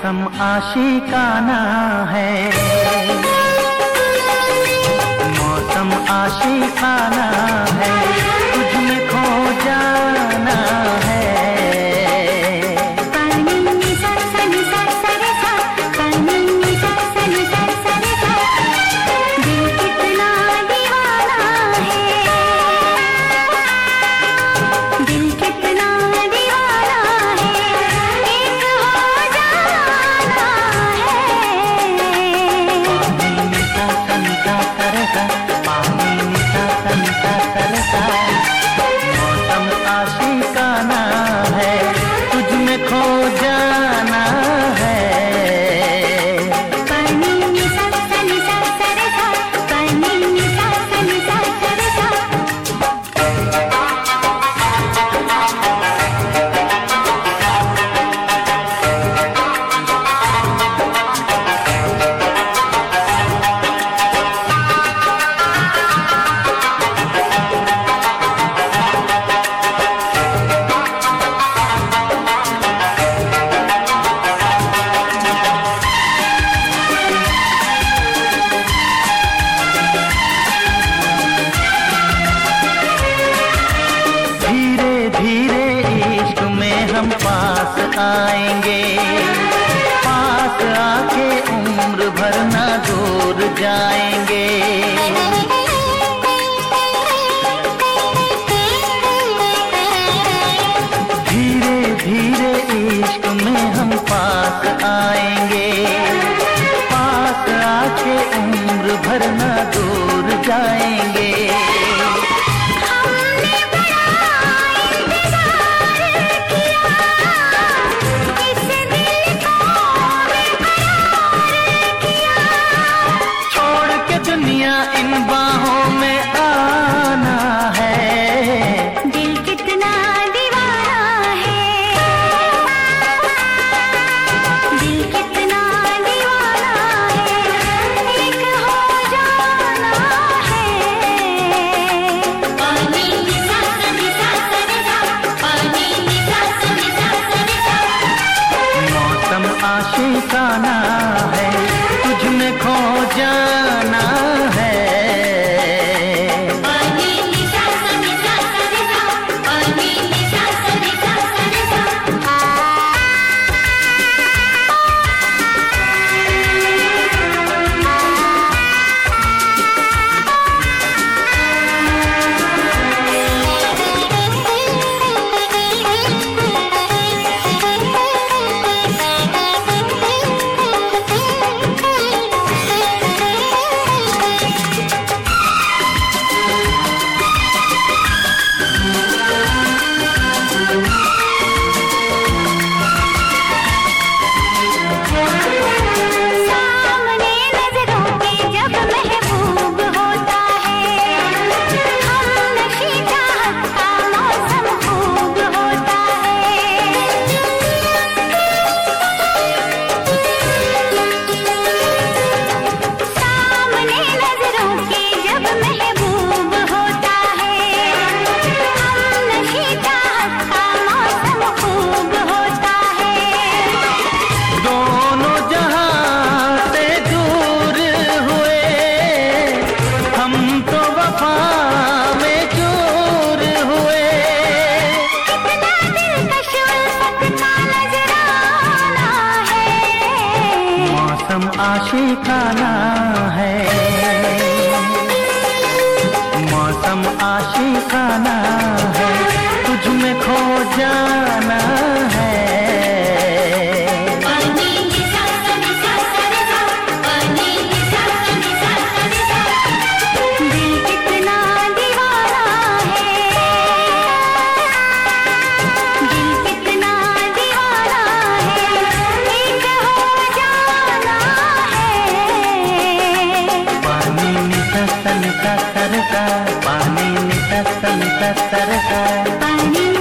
मौसम आशिकाना है, मौसम आशिकाना है, तुझ में खो जाना है। मौसम आशिकाना है, तुझ में खो जाना है। हम पास आएंगे, पास आके उम्र भर ना दूर जाएंगे। धीरे धीरे इश्क में हम पास आएंगे, पास आके उम्र भर ना दूर जाएंगे। इन बाहों में आना है, दिल कितना दीवाना है, दिल कितना दीवाना है, एक हो जाना है। पानी निसा सनिसा सनिसा, पानी निसा सनिसा सनिसा। मौसम आशिकाना है, तुझ में खो जाना है। मौसम आशिकाना है, मौसम आशिकाना है, तुझ में खो जाना है। पानी निसा सनिसा सनिसा, पानी